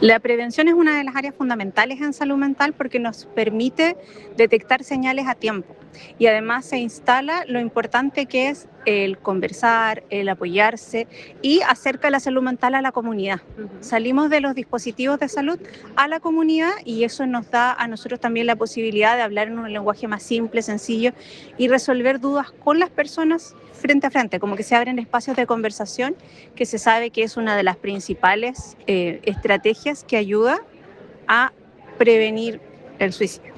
La prevención es una de las áreas fundamentales en salud mental porque nos permite detectar señales a tiempo y además se instala lo importante que es el conversar, el apoyarse y acerca la salud mental a la comunidad. Ujú. Salimos de los dispositivos de salud a la comunidad y eso nos da a nosotros también la posibilidad de hablar en un lenguaje más simple, sencillo y resolver dudas con las personas frente a frente, como que se abren espacios de conversación, que se sabe que es una de las principales estrategias que ayuda a prevenir el suicidio.